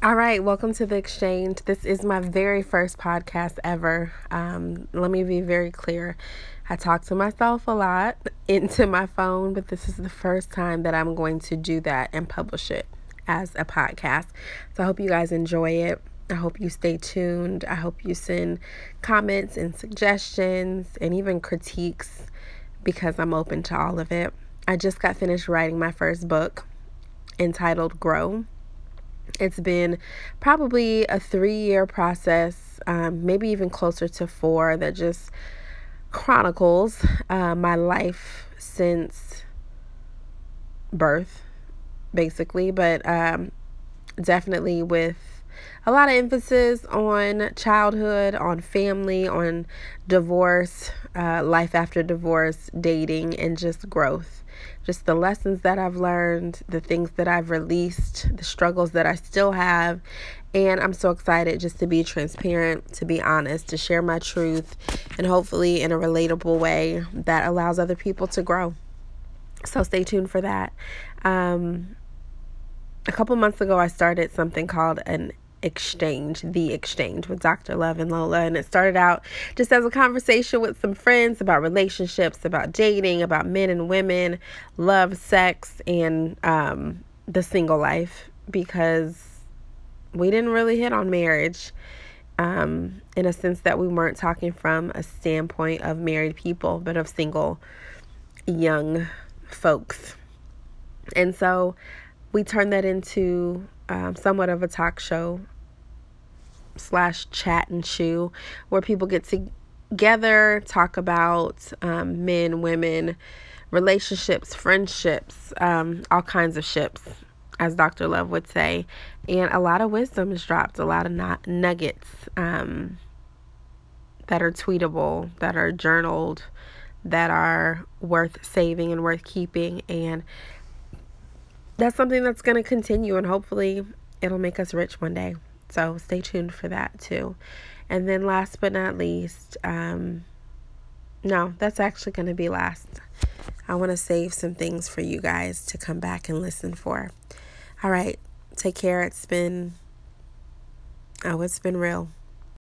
All right, welcome to The Exchange. This is my very first podcast ever. Let me be very clear. I talk to myself a lot into my phone, but this is the first time that I'm going to do that and publish it as a podcast. So I hope you guys enjoy it. I hope you stay tuned. I hope you send comments and suggestions and even critiques because I'm open to all of it. I just got finished writing my first book entitled Grow. It's been probably a 3-year process, maybe even closer to 4, that just chronicles my life since birth, basically, but definitely with a lot of emphasis on childhood, on family, on divorce, life after divorce, dating, and just growth. Just the lessons that I've learned, the things that I've released, the struggles that I still have. And I'm so excited just to be transparent, to be honest, to share my truth, and hopefully in a relatable way that allows other people to grow. So stay tuned for that. A couple months ago, I started something called The Exchange with Dr. Love and Lola. And it started out just as a conversation with some friends about relationships, about dating, about men and women, love, sex, and the single life, because we didn't really hit on marriage in a sense that we weren't talking from a standpoint of married people, but of single young folks. And so we turned that into somewhat of a talk show / chat and chew, where people get together, talk about men, women, relationships, friendships, all kinds of ships, as Dr. Love would say. And a lot of wisdom is dropped, a lot of nuggets that are tweetable, that are journaled, that are worth saving and worth keeping. And that's something that's going to continue, and hopefully it'll make us rich one day. So stay tuned for that too. And then last but not least, no, that's actually going to be last. I want to save some things for you guys to come back and listen for. All right, take care. It's been real.